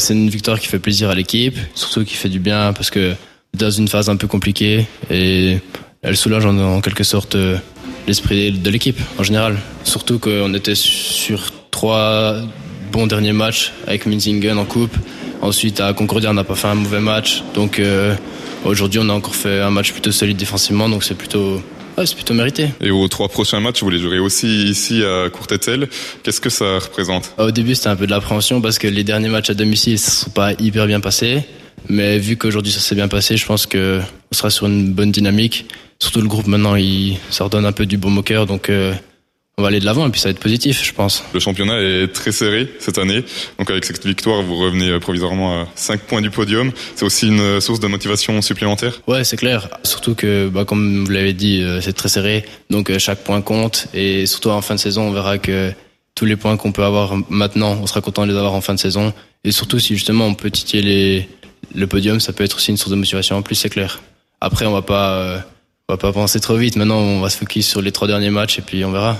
c'est une victoire qui fait plaisir à l'équipe, surtout qui fait du bien parce que dans une phase un peu compliquée et elle soulage en quelque sorte l'esprit de l'équipe en général. Surtout qu'on était sur 3 bons derniers matchs avec Minzingen en coupe. Ensuite à Concordia on n'a pas fait un mauvais match. Donc aujourd'hui on a encore fait un match plutôt solide défensivement, donc c'est plutôt mérité. Et aux 3 prochains matchs, vous les jouerez aussi ici à Courtétzel. Qu'est-ce que ça représente ? Au début c'était un peu de l'appréhension parce que les derniers matchs à domicile ne se sont pas hyper bien passés. Mais vu qu'aujourd'hui ça s'est bien passé, je pense qu'on sera sur une bonne dynamique. Surtout le groupe maintenant, ça redonne un peu du baume au cœur, donc on va aller de l'avant et puis ça va être positif, je pense. Le championnat est très serré cette année, donc avec cette victoire, vous revenez provisoirement à 5 points du podium. C'est aussi une source de motivation supplémentaire ? Ouais, c'est clair. Surtout que, comme vous l'avez dit, c'est très serré, donc chaque point compte. Et surtout en fin de saison, on verra que tous les points qu'on peut avoir maintenant, on sera content de les avoir en fin de saison. Et surtout si justement on peut titiller le podium, ça peut être aussi une source de motivation en plus, c'est clair. Après, on va pas penser trop vite. Maintenant, on va se focus sur les 3 derniers matchs et puis on verra.